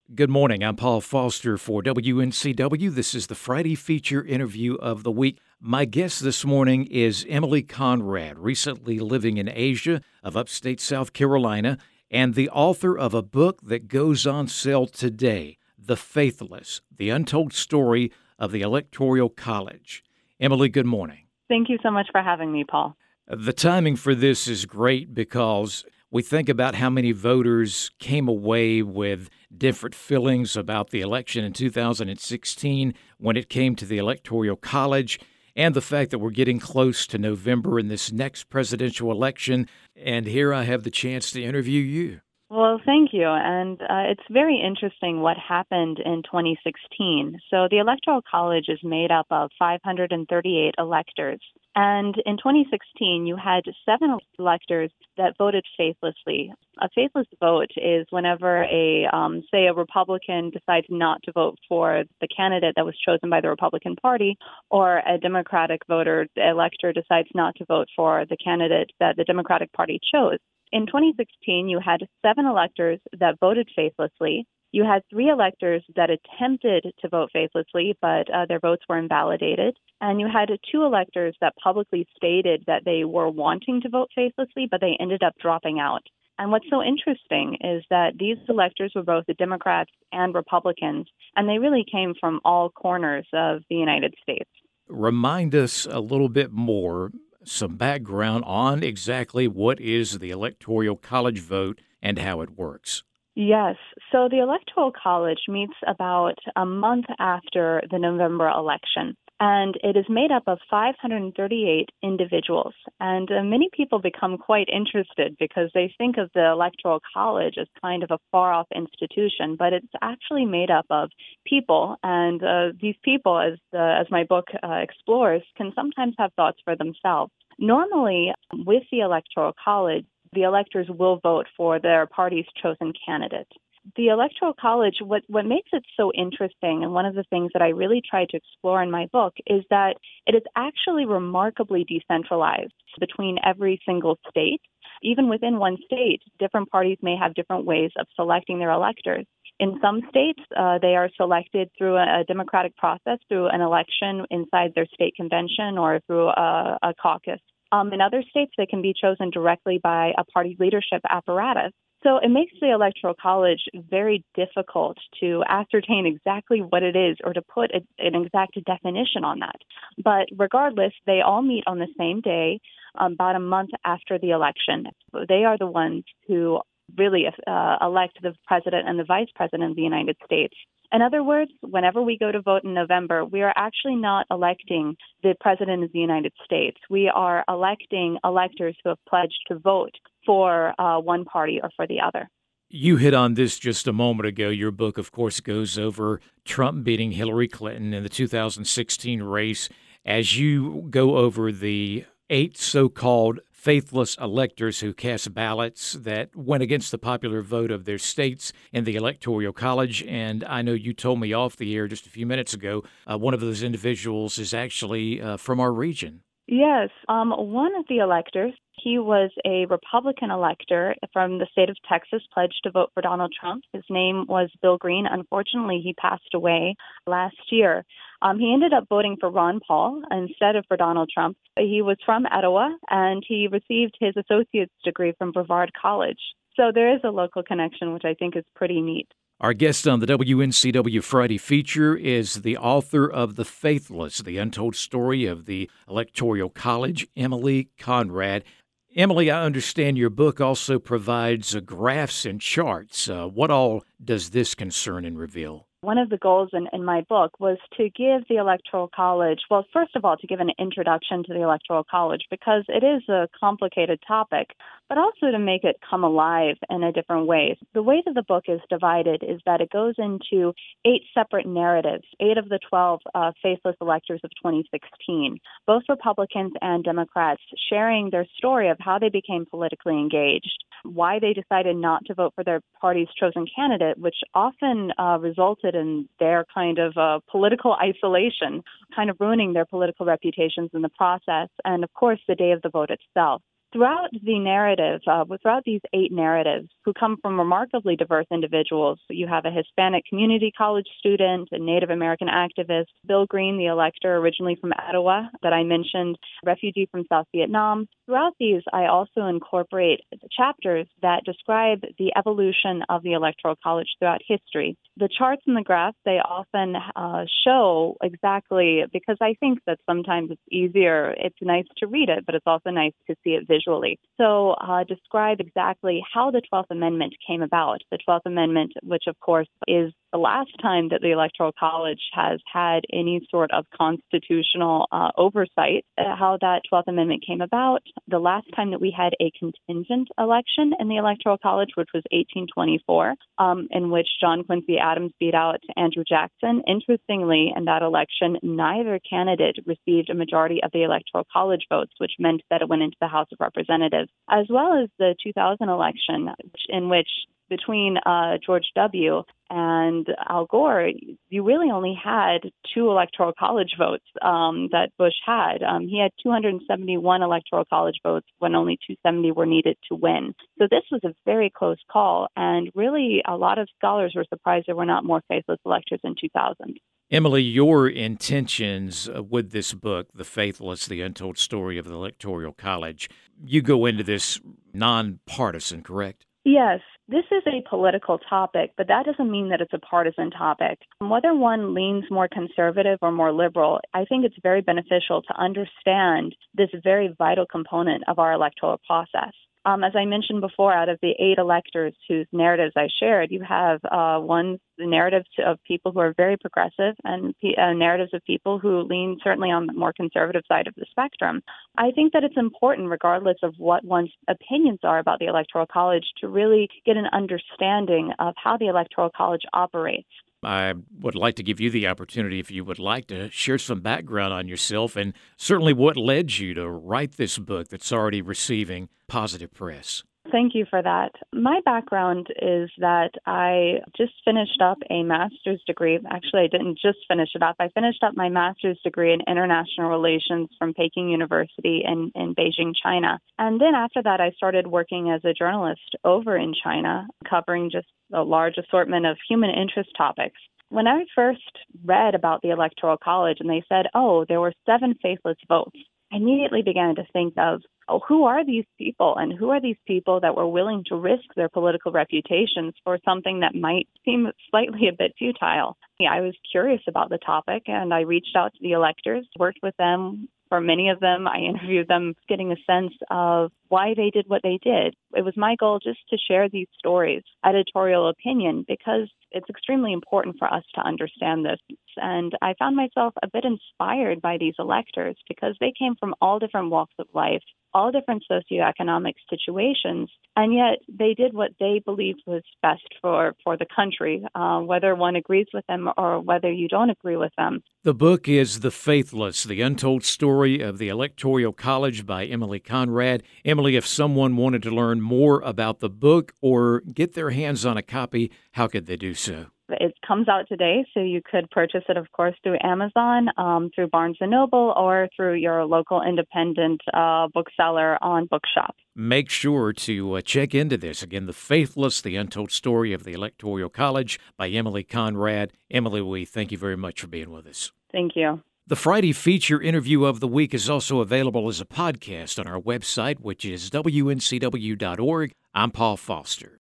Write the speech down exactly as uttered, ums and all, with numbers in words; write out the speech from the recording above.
Good morning. I'm Paul Foster for W N C W. This is the Friday feature interview of the week. My guest this morning is Emily Conrad, recently living in Asia of upstate South Carolina, and the author of a book that goes on sale today, The Faithless, The Untold Story of the Electoral College. Emily, good morning. Thank you so much for having me, Paul. The timing for this is great because we think about how many voters came away with different feelings about the election in two thousand sixteen when it came to the Electoral College, and the fact that we're getting close to November in this next presidential election. And here I have the chance to interview you. Well, thank you. And uh, it's very interesting what happened in twenty sixteen. So the Electoral College is made up of five hundred thirty-eight electors. And in twenty sixteen, you had seven electors that voted faithlessly. A faithless vote is whenever a, um, say, a Republican decides not to vote for the candidate that was chosen by the Republican Party, or a Democratic voter, the elector, decides not to vote for the candidate that the Democratic Party chose. In twenty sixteen, you had seven electors that voted faithlessly. You had three electors that attempted to vote faithlessly, but uh, their votes were invalidated. And you had two electors that publicly stated that they were wanting to vote faithlessly, but they ended up dropping out. And what's so interesting is that these electors were both the Democrats and Republicans, and they really came from all corners of the United States. Remind us a little bit more, some background on exactly what is the Electoral College vote and how it works. Yes. So the Electoral College meets about a month after the November election, and it is made up of five hundred thirty-eight individuals. And uh, many people become quite interested because they think of the Electoral College as kind of a far-off institution, but it's actually made up of people. And uh, these people, as, the, as my book uh, explores, can sometimes have thoughts for themselves. Normally, with the Electoral College, the electors will vote for their party's chosen candidate. The Electoral College, what, what makes it so interesting, and one of the things that I really try to explore in my book, is that it is actually remarkably decentralized between every single state. Even within one state, different parties may have different ways of selecting their electors. In some states, uh, they are selected through a, a democratic process, through an election inside their state convention or through a, a caucus. Um, in other states, they can be chosen directly by a party leadership apparatus. So it makes the Electoral College very difficult to ascertain exactly what it is or to put a, an exact definition on that. But regardless, they all meet on the same day, um, about a month after the election. They are the ones who really uh, elect the president and the vice president of the United States. In other words, whenever we go to vote in November, we are actually not electing the president of the United States. We are electing electors who have pledged to vote for uh, one party or for the other. You hit on this just a moment ago. Your book, of course, goes over Trump beating Hillary Clinton in the two thousand sixteen race. As you go over the eight so-called faithless electors who cast ballots that went against the popular vote of their states in the Electoral College. And I know you told me off the air just a few minutes ago, uh, one of those individuals is actually uh, from our region. Yes. Um, one of the electors, he was a Republican elector from the state of Texas, pledged to vote for Donald Trump. His name was Bill Green. Unfortunately, he passed away last year. Um, he ended up voting for Ron Paul instead of for Donald Trump. He was from Etowah, and he received his associate's degree from Brevard College. So there is a local connection, which I think is pretty neat. Our guest on the W N C W Friday feature is the author of The Faithless, The Untold Story of the Electoral College, Emily Conrad. Emily, I understand your book also provides uh, graphs and charts. Uh, what all does this concern and reveal? One of the goals in, in my book was to give the Electoral College, well, first of all, to give an introduction to the Electoral College because it is a complicated topic, but also to make it come alive in a different way. The way that the book is divided is that it goes into eight separate narratives, eight of the twelve uh, faithless electors of twenty sixteen, both Republicans and Democrats, sharing their story of how they became politically engaged, why they decided not to vote for their party's chosen candidate, which often uh, resulted in their kind of uh, political isolation, kind of ruining their political reputations in the process, and of course, the day of the vote itself. Throughout the narrative, uh, throughout these eight narratives, who come from remarkably diverse individuals, you have a Hispanic community college student, a Native American activist, Bill Green, the elector originally from Ottawa that I mentioned, refugee from South Vietnam. Throughout these, I also incorporate chapters that describe the evolution of the Electoral College throughout history. The charts and the graphs, they often uh, show exactly, because I think that sometimes it's easier, it's nice to read it, but it's also nice to see it visually. So uh, describe exactly how the twelfth Amendment came about. The twelfth Amendment, which of course is the last time that the Electoral College has had any sort of constitutional uh, oversight, uh, how that twelfth Amendment came about. The last time that we had a contingent election in the Electoral College, which was eighteen twenty-four, um, in which John Quincy Adams beat out Andrew Jackson. Interestingly, in that election, neither candidate received a majority of the Electoral College votes, which meant that it went into the House of Representatives, as well as the two thousand election, in which between uh, George W. and Al Gore, you really only had two electoral college votes um, that Bush had. Um, he had two hundred seventy-one electoral college votes when only two hundred seventy were needed to win. So this was a very close call, and really a lot of scholars were surprised there were not more faithless electors in two thousand. Emily, your intentions with this book, The Faithless, The Untold Story of the Electoral College, you go into this nonpartisan, correct? Yes, this is a political topic, but that doesn't mean that it's a partisan topic. Whether one leans more conservative or more liberal, I think it's very beneficial to understand this very vital component of our electoral process. Um, as I mentioned before, out of the eight electors whose narratives I shared, you have uh, one the narratives of people who are very progressive and uh, narratives of people who lean certainly on the more conservative side of the spectrum. I think that it's important, regardless of what one's opinions are about the Electoral College, to really get an understanding of how the Electoral College operates. I would like to give you the opportunity, if you would like, to share some background on yourself and certainly what led you to write this book that's already receiving positive press. Thank you for that. My background is that I just finished up a master's degree. Actually, I didn't just finish it up. I finished up my master's degree in international relations from Peking University in, in Beijing, China. And then after that, I started working as a journalist over in China, covering just a large assortment of human interest topics. When I first read about the Electoral College and they said, oh, there were seven faithless votes, I immediately began to think of, oh, who are these people and who are these people that were willing to risk their political reputations for something that might seem slightly a bit futile? Yeah, I was curious about the topic and I reached out to the electors, worked with them. For many of them, I interviewed them, getting a sense of why they did what they did. It was my goal just to share these stories, editorial opinion, because it's extremely important for us to understand this. And I found myself a bit inspired by these electors because they came from all different walks of life, all different socioeconomic situations, and yet they did what they believed was best for, for the country, uh, whether one agrees with them or whether you don't agree with them. The book is The Faithless, The Untold Story of the Electoral College by Emily Conrad. Emily, if someone wanted to learn more about the book or get their hands on a copy, how could they do so? It comes out today, so you could purchase it, of course, through Amazon, um, through Barnes and Noble, or through your local independent uh, bookseller on Bookshop. Make sure to uh, check into this. Again, The Faithless, The Untold Story of the Electoral College by Emily Conrad. Emily, we thank you very much for being with us. Thank you. The Friday feature interview of the week is also available as a podcast on our website, which is W N C W dot org. I'm Paul Foster.